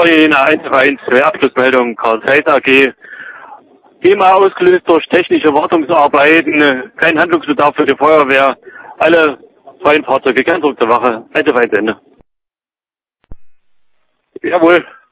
Vorjährige 112 Abschlussmeldung Karl Zeiss AG. Thema ausgelöst durch technische Wartungsarbeiten, kein Handlungsbedarf für die Feuerwehr. Alle freien Fahrzeuge, kein Druck zur Wache. Ende. Jawohl.